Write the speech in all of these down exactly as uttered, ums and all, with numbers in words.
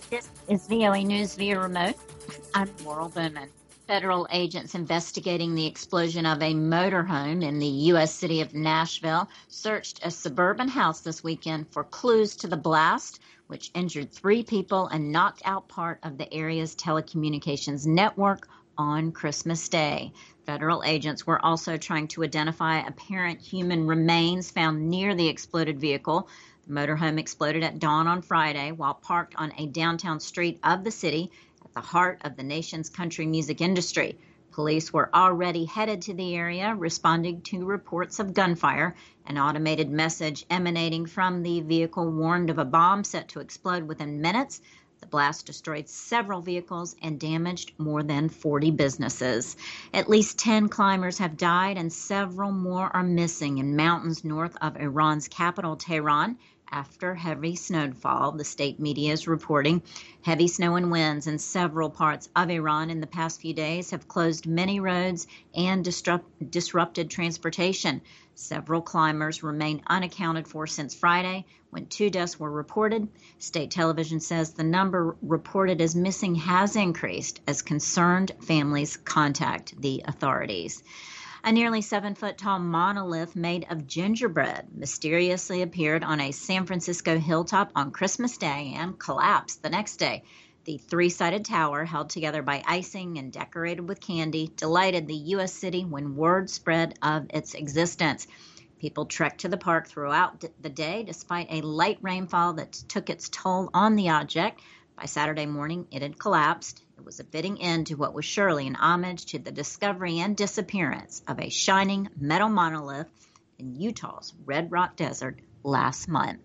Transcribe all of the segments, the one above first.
This is V O A News via remote. I'm Laurel Bowman. Federal agents investigating the explosion of a motorhome in the U S city of Nashville searched a suburban house this weekend for clues to the blast, which injured three people and knocked out part of the area's telecommunications network on Christmas Day. Federal agents were also trying to identify apparent human remains found near the exploded vehicle. The motorhome exploded at dawn on Friday while parked on a downtown street of the city at the heart of the nation's country music industry. Police were already headed to the area, responding to reports of gunfire. An automated message emanating from the vehicle warned of a bomb set to explode within minutes. The blast destroyed several vehicles and damaged more than forty businesses. At least ten climbers have died and several more are missing in mountains north of Iran's capital, Tehran, after heavy snowfall, the state media is reporting. Heavy snow and winds in several parts of Iran in the past few days have closed many roads and disrupt, disrupted transportation. Several climbers remain unaccounted for since Friday, when two deaths were reported. State television says the number reported as missing has increased as concerned families contact the authorities. A nearly seven-foot-tall monolith made of gingerbread mysteriously appeared on a San Francisco hilltop on Christmas Day and collapsed the next day. The three-sided tower, held together by icing and decorated with candy, delighted the U S city when word spread of its existence. People trekked to the park throughout the day despite a light rainfall that took its toll on the object. By Saturday morning, it had collapsed. It was a fitting end to what was surely an homage to the discovery and disappearance of a shining metal monolith in Utah's Red Rock Desert last month.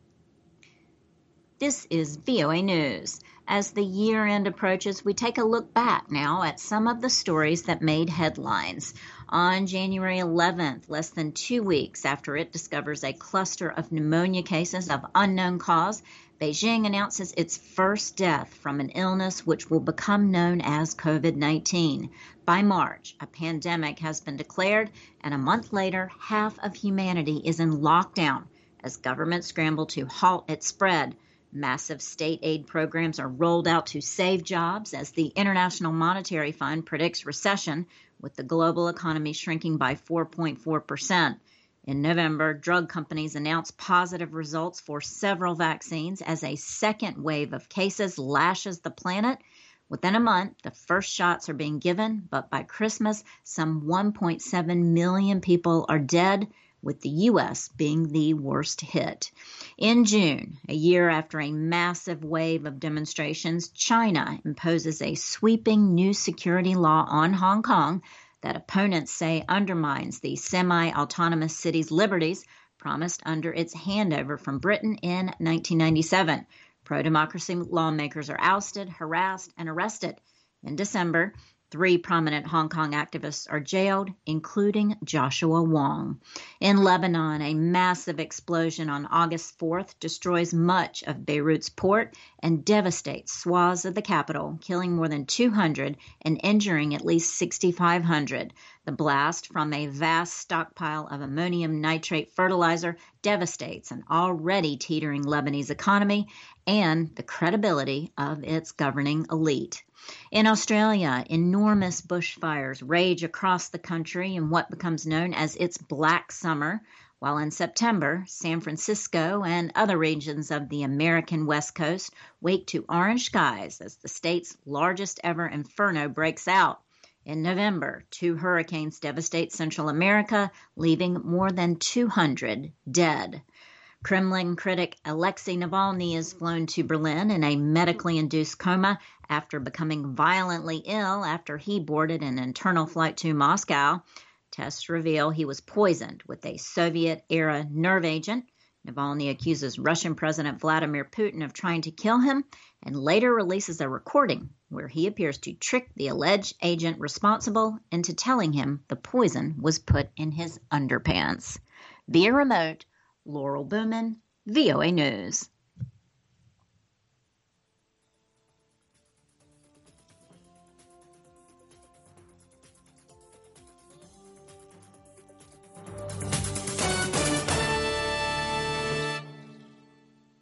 This is V O A News. As the year end approaches, we take a look back now at some of the stories that made headlines. On January eleventh, less than two weeks after it discovers a cluster of pneumonia cases of unknown cause, Beijing announces its first death from an illness which will become known as COVID nineteen. By March, a pandemic has been declared, and a month later, half of humanity is in lockdown as governments scramble to halt its spread. Massive state aid programs are rolled out to save jobs as the International Monetary Fund predicts recession, with the global economy shrinking by four point four percent. In November, drug companies announced positive results for several vaccines as a second wave of cases lashes the planet. Within a month, the first shots are being given, but by Christmas, some one point seven million people are dead, with the U S being the worst hit. In June, a year after a massive wave of demonstrations, China imposes a sweeping new security law on Hong Kong that opponents say undermines the semi-autonomous city's liberties promised under its handover from Britain in nineteen ninety-seven. Pro-democracy lawmakers are ousted, harassed, and arrested. In December, three prominent Hong Kong activists are jailed, including Joshua Wong. In Lebanon, a massive explosion on August fourth destroys much of Beirut's port and devastates swaths of the capital, killing more than two hundred and injuring at least sixty-five hundred. The blast from a vast stockpile of ammonium nitrate fertilizer devastates an already teetering Lebanese economy and the credibility of its governing elite. In Australia, enormous bushfires rage across the country in what becomes known as its Black Summer, while in September, San Francisco and other regions of the American West Coast wake to orange skies as the state's largest ever inferno breaks out. In November, two hurricanes devastate Central America, leaving more than two hundred dead. Kremlin critic Alexei Navalny is flown to Berlin in a medically induced coma after becoming violently ill after he boarded an internal flight to Moscow. Tests reveal he was poisoned with a Soviet-era nerve agent. Navalny accuses Russian President Vladimir Putin of trying to kill him and later releases a recording where he appears to trick the alleged agent responsible into telling him the poison was put in his underpants. Via remote, Laurel Bowman, V O A News.